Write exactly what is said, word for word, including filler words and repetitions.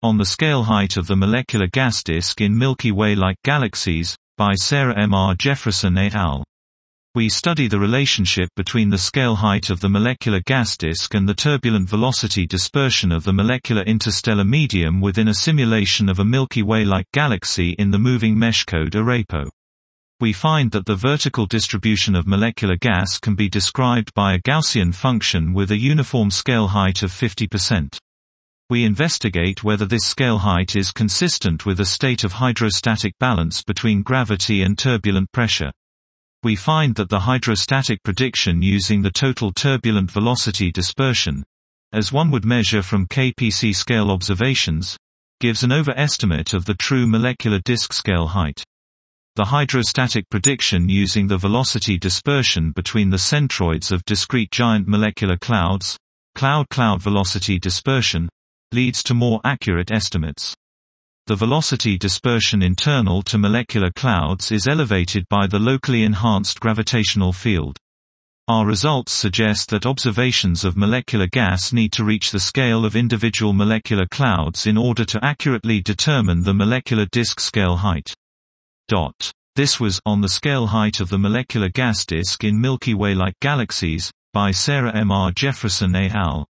On the Scale Height of the Molecular Gas Disk in Milky Way-like Galaxies, by Sarah M R Jefferson et al. We study the relationship between the scale height of the molecular gas disk and the turbulent velocity dispersion of the molecular interstellar medium within a simulation of a Milky Way-like galaxy in the moving mesh code Arapo. We find that the vertical distribution of molecular gas can be described by a Gaussian function with a uniform scale height of fifty percent. We investigate whether this scale height is consistent with a state of hydrostatic balance between gravity and turbulent pressure. We find that the hydrostatic prediction using the total turbulent velocity dispersion, as one would measure from K P C scale observations, gives an overestimate of the true molecular disk scale height. The hydrostatic prediction using the velocity dispersion between the centroids of discrete giant molecular clouds, cloud-cloud velocity dispersion, leads to more accurate estimates. The velocity dispersion internal to molecular clouds is elevated by the locally enhanced gravitational field. Our results suggest that observations of molecular gas need to reach the scale of individual molecular clouds in order to accurately determine the molecular disk scale height. This was On the Scale Height of the Molecular Gas Disk in Milky Way-like Galaxies, by Sarah M R Jefferson et al.